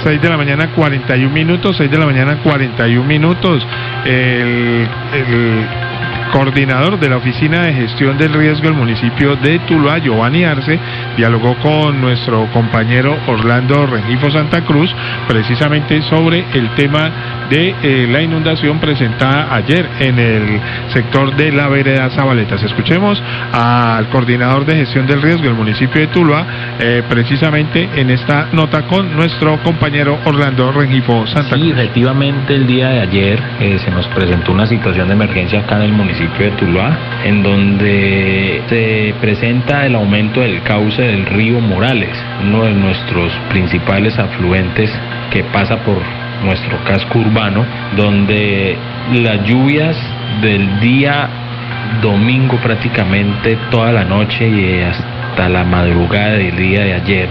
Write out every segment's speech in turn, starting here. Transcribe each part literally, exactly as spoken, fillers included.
seis de la mañana, cuarenta y un minutos, seis de la mañana, cuarenta y un minutos. El, el coordinador de la Oficina de Gestión del Riesgo del municipio de Tuluá, Giovanni Arce, dialogó con nuestro compañero Orlando Rengifo Santa Cruz precisamente sobre el tema de eh, la inundación presentada ayer en el sector de la vereda Zabaletas. Escuchemos al coordinador de gestión del riesgo del municipio de Tuluá, eh, precisamente en esta nota con nuestro compañero Orlando Rengifo Santa Cruz. Sí, efectivamente el día de ayer eh, se nos presentó una situación de emergencia acá en el municipio de Tuluá, en donde se presenta el aumento del cauce del río Morales, uno de nuestros principales afluentes que pasa por nuestro casco urbano, donde las lluvias del día domingo prácticamente toda la noche y hasta la madrugada del día de ayer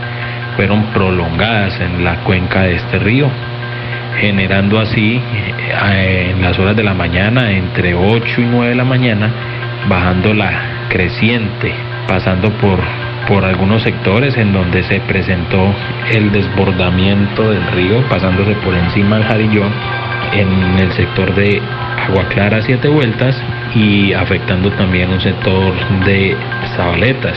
fueron prolongadas en la cuenca de este río, generando así eh, en las horas de la mañana, entre ocho y nueve de la mañana, bajando la creciente, pasando por por algunos sectores en donde se presentó el desbordamiento del río, pasándose por encima del Jarillón, en el sector de Agua Clara Siete Vueltas y afectando también un sector de Zabaletas.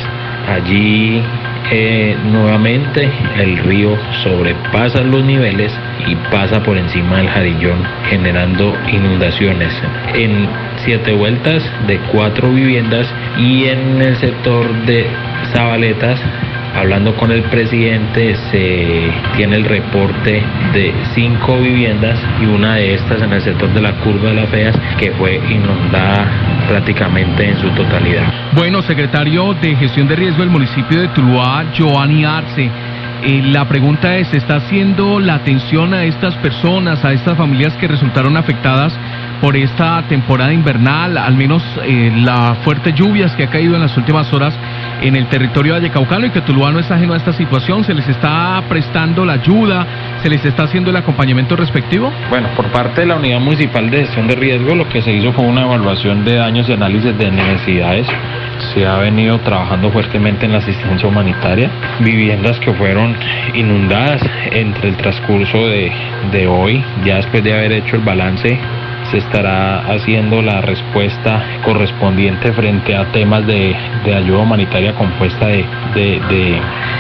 Allí eh, nuevamente el río sobrepasa los niveles y pasa por encima del Jarillón, generando inundaciones en Siete Vueltas de cuatro viviendas y en el sector de Zabaletas. Hablando con el presidente, se tiene el reporte de cinco viviendas y una de estas en el sector de la Curva de las Feas que fue inundada prácticamente en su totalidad. Bueno, secretario de Gestión de Riesgo del municipio de Tuluá, Giovanni Arce, eh, la pregunta es, ¿se está haciendo la atención a estas personas, a estas familias que resultaron afectadas por esta temporada invernal, al menos eh, las fuertes lluvias que ha caído en las últimas horas en el territorio vallecaucano, y que Tuluá no es ajeno a esta situación? ¿Se les está prestando la ayuda? ¿Se les está haciendo el acompañamiento respectivo? Bueno, por parte de la Unidad Municipal de Gestión de Riesgo, lo que se hizo fue una evaluación de daños y análisis de necesidades. Se ha venido trabajando fuertemente en la asistencia humanitaria. Viviendas que fueron inundadas entre el transcurso de, de hoy, ya después de haber hecho el balance, se estará haciendo la respuesta correspondiente frente a temas de, de ayuda humanitaria compuesta de, de, de,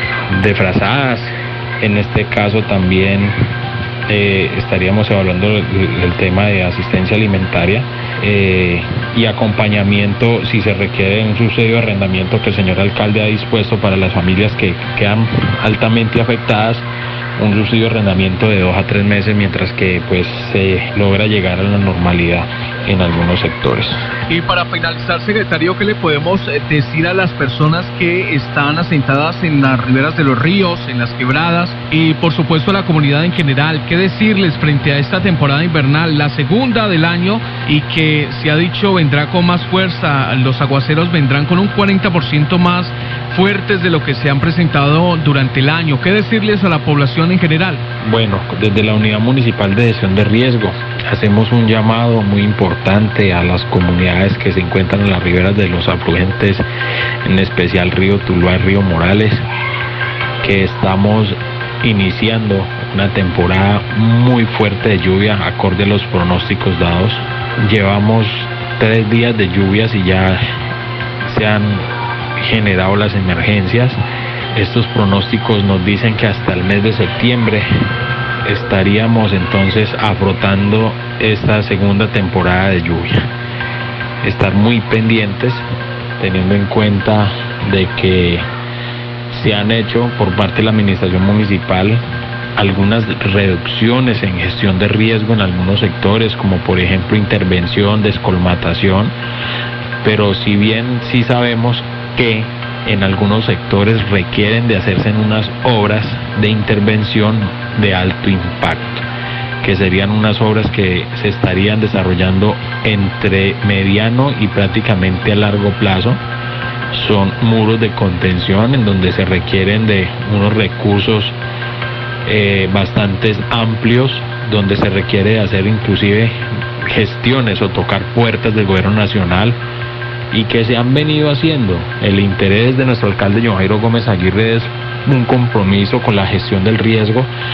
de frazadas. En este caso también eh, estaríamos evaluando el, el tema de asistencia alimentaria eh, y acompañamiento si se requiere un subsidio de arrendamiento que el señor alcalde ha dispuesto para las familias que quedan altamente afectadas, un subsidio de arrendamiento de dos a tres meses mientras que pues se logra llegar a la normalidad en algunos sectores. Y para finalizar, secretario, ¿qué le podemos decir a las personas que están asentadas en las riberas de los ríos, en las quebradas y por supuesto a la comunidad en general? ¿Qué decirles frente a esta temporada invernal, la segunda del año, y que se ha dicho vendrá con más fuerza? Los aguaceros vendrán con un cuarenta por ciento más fuertes de lo que se han presentado durante el año. ¿Qué decirles a la población en general? Bueno, desde la Unidad Municipal de Gestión de Riesgo hacemos un llamado muy importante a las comunidades que se encuentran en las riberas de los afluentes, en especial río Tuluá y río Morales, que estamos iniciando una temporada muy fuerte de lluvia acorde a los pronósticos dados. Llevamos tres días de lluvias y ya se han generado las emergencias. Estos pronósticos nos dicen que hasta el mes de septiembre estaríamos entonces afrontando esta segunda temporada de lluvia. Estar muy pendientes, teniendo en cuenta de que se han hecho por parte de la administración municipal algunas reducciones en gestión de riesgo en algunos sectores, como por ejemplo intervención, descolmatación, pero si bien sí sabemos que en algunos sectores requieren de hacerse en unas obras de intervención de alto impacto, que serían unas obras que se estarían desarrollando entre mediano y prácticamente a largo plazo. Son muros de contención en donde se requieren de unos recursos eh, bastante amplios, donde se requiere hacer inclusive gestiones o tocar puertas del gobierno nacional, y que se han venido haciendo. El interés de nuestro alcalde John Jairo Gómez Aguirre es un compromiso con la gestión del riesgo,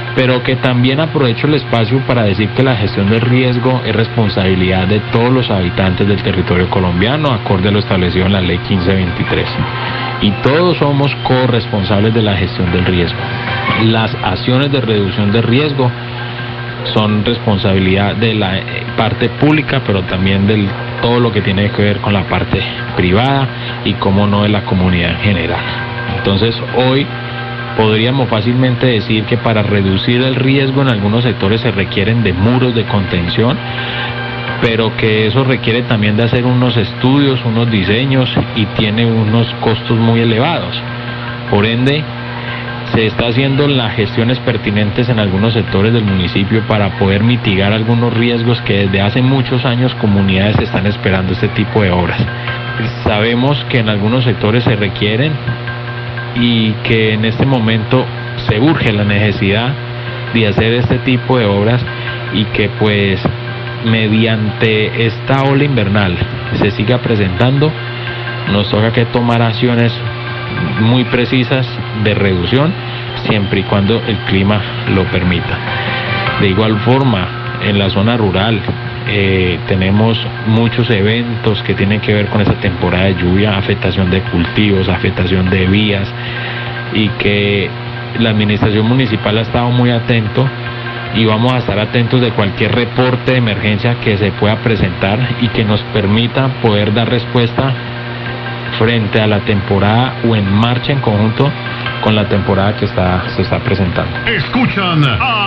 pero que también aprovecho el espacio para decir que la gestión del riesgo es responsabilidad de todos los habitantes del territorio colombiano, acorde a lo establecido en la ley quince veintitrés. Y todos somos corresponsables de la gestión del riesgo. Las acciones de reducción de riesgo son responsabilidad de la parte pública, pero también de todo lo que tiene que ver con la parte privada y, como no, de la comunidad en general. Entonces, hoy podríamos fácilmente decir que para reducir el riesgo en algunos sectores se requieren de muros de contención, pero que eso requiere también de hacer unos estudios, unos diseños, y tiene unos costos muy elevados. Por ende, se está haciendo las gestiones pertinentes en algunos sectores del municipio para poder mitigar algunos riesgos que desde hace muchos años comunidades están esperando este tipo de obras. Sabemos que en algunos sectores se requieren y que en este momento se urge la necesidad de hacer este tipo de obras, y que pues mediante esta ola invernal se siga presentando, nos toca que tomar acciones muy precisas de reducción, siempre y cuando el clima lo permita. De igual forma, en la zona rural eh, tenemos muchos eventos que tienen que ver con esta temporada de lluvia, afectación de cultivos, afectación de vías, y que la administración municipal ha estado muy atento, y vamos a estar atentos de cualquier reporte de emergencia que se pueda presentar y que nos permita poder dar respuesta frente a la temporada o en marcha en conjunto con la temporada que está, se está presentando. Escuchan a